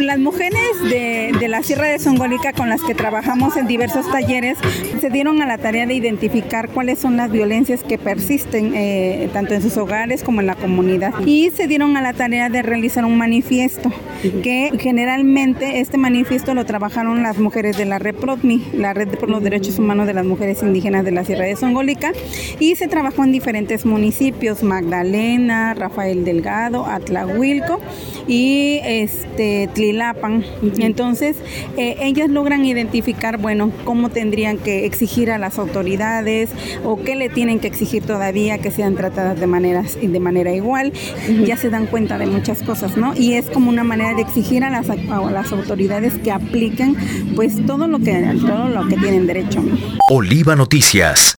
las mujeres de la Sierra de Zongolica con las que trabajamos en diversos talleres se dieron a la tarea de identificar cuáles son las violencias que persisten tanto en sus hogares como en la comunidad, y se dieron a la tarea de realizar un manifiesto que generalmente este manifiesto lo trabajaron las mujeres de la Red PRODMI, la Red por los Derechos Humanos de las Mujeres Indígenas de la Sierra de Zongolica, y se trabajó en diferentes municipios: Magdalena, Rafael Delgado, Atlahuilco y Tlilapan. Entonces ellas logran identificar, bueno, cómo tendrían que exigir a las autoridades o qué le tienen que exigir todavía que sean tratadas de manera igual. Ya se dan cuenta de muchas cosas, ¿no? Y es como una manera de exigir a las autoridades que apliquen pues todo lo que tienen derecho. Oliva Noticias.